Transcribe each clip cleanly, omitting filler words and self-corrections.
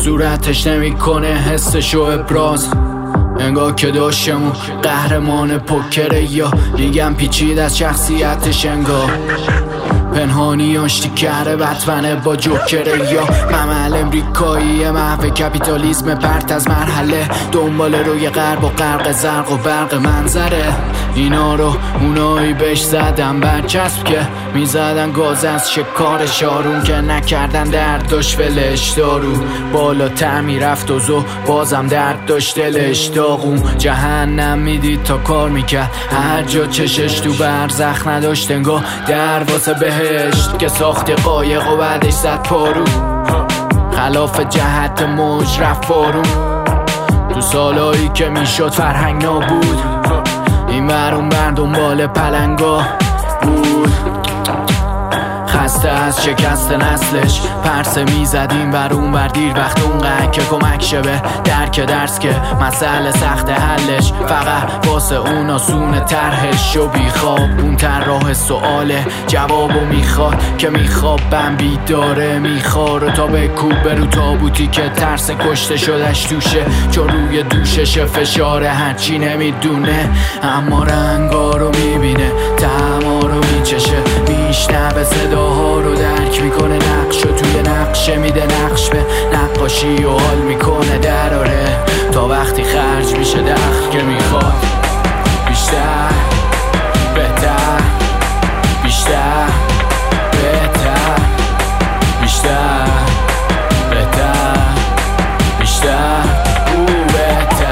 صورتش نمیکنه حسشو ابراز، انگار که داشتمون قهرمان پوکره، یا میگم پیچید از شخصیتش، انگار پنهانی آشتی کرده بتمنه با جوکره، یا ممل امریکایی محو کپیتالیسم پرت از مرحله، دنبال روی غرب و غرق زرق و برق منظره. اینا رو اونایی بهش زدن برچسب که میزدن گاز از شکار شارون، که نکردن درد داشت ولش دارو، بالاتر میرفت و زو بازم درد داشت دلش داغون. جهنم میدید تا کار میکرد، هر جا چشش تو برزخ نداشت، انگار در واسه بهشت که ساخت قایق و بعدش زد پارو، خلاف جهت موج رفت بارون. تو سالایی که میشد فرهنگ نابود، این برون بر دنبال پلنگا بود، خسته از شکست نسلش پرسه میزدیم برون بر دیر وقت اونقدر که کمک شبه درک درس که مسئله سخت حلش، فقط واسه اون آسونه طرحش و بیخواب اون طراح سواله جوابو میخواد که میخوابم بیداره میخواره تا به کوب برو تابوتی که ترس کشته شدش توشه، چون روی دوشش فشاره هرچی نمیدونه، اما رنگا رو میبینه طعما رو میچشه، میشنوه صداها رو درک میکنه، نقش رو توی نقشه میده نقش به نقاشی و حال میکنه دراره، تا وقتی خرج میشه دخل که میخواد بیشتر بهتر، بیشتر بهتر، بیشتر بهتر، بیشتر او بهتر.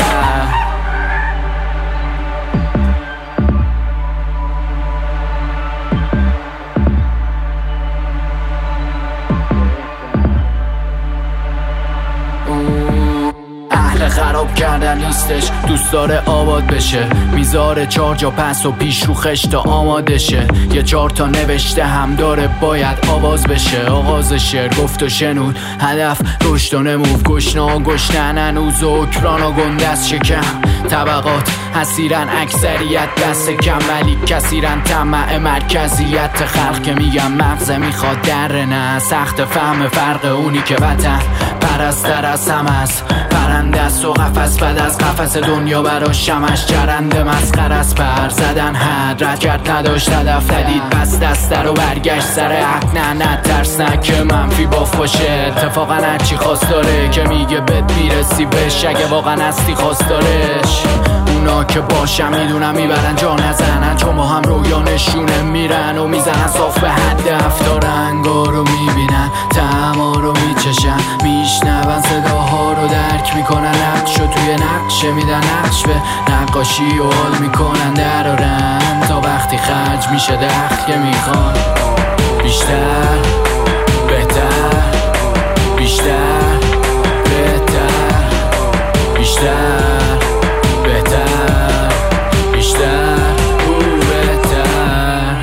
اهل خراب کردن نیستش، دوست داره آباد بشه، میذاره 4 جا پس و پیش رو خشت آماده شه، یه 4 تا نوشته هم داره باید آواز بشه، آغاز شعر گفت و شنود هدف رشد و نمو، گشنا و گشتن هنوز و اکران و گندست شکم، طبقات حسیرن اکثریت دست کم، ولی کثیرن طمع مرکزیت خلق، که میگم مغزه میخواد در نه سخت فهم فرق اونی که وطن پرستر از هم است، پرنده است و قفس بد از قفس دنیا براش شمش، چرنده مسخر از پر زدن حد رد کرد نداشت هدف ندید بس دسته رو برگشت سر حق، نه ترس نه که منفی باف باشه، اتفاقا هرچی خواست داره که میگه بد میرسی بهش، اگه واقعا هستی خواست دارش، اونا که باشم میدونم میبرن جا نزنن، چون با هم رویا نشونه میرن و میزنن صاف به هدف، تا رنگا رو میبینن طعما رو میچشن، میشنون صداها رو درک میکنن، نقش رو توی نقشه میدن نقش به نقاشی و حال میکنن درارن، تا وقتی خرج میشه دخل که میخوان بیشتر بهتر، بیشتر بهتر، بیشتر بهتر، بیشتر او بهتر.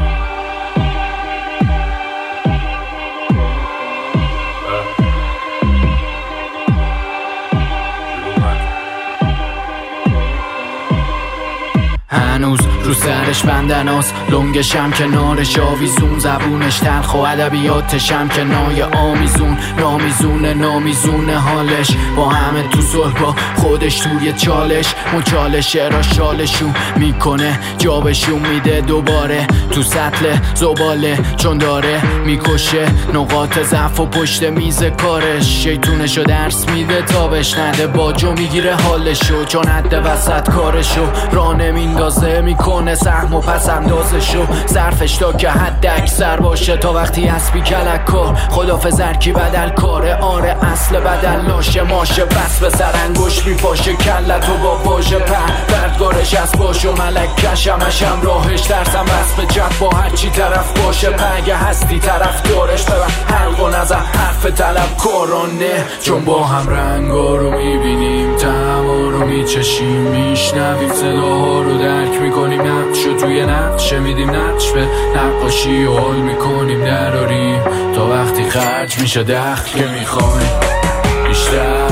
هنوز رو سرش بندناست، لنگشم کنارش آویزون، زبونش تلخ و ادبیاتشم که نای آمیزون، نامیزونه حالش با همه تو صلح با خودش توی چالش، مچالش را شالشون میکنه جابشون میده دوباره تو سطل زباله، چون داره میکشه نقاط ضعف و پشت میز کارش، شیطونشو درس میده تابش نده باجو میگیره حالشو، چون حد وسط کارشو را نمیندازه میکنه سهم و پس اندازشو، صرفش تا که حد اکثر باشه، تا وقتی اسبی کلک کار خدافظ هرکی بدل کاره، آره اصل بدل لاشه ماشه، بس به سر انگوش میپاشه کلتو با واژه بردگارش از باش و ملکش همشم راهش، ترسم بس به جب با هرچی طرف باشه، اگه هستی طرف دارش ببن حلق و نظر حرف طلب کارانه، چون با هم رنگا رو میبینیم طعما رو میچشیم، میشنویم صداها رو درک میکنیم، نقش رو توی نقشه میدیم نقش به نقاشی و حال میکنیم دراریم، تا وقتی خرج میشه دخل که میخوایم بیشتر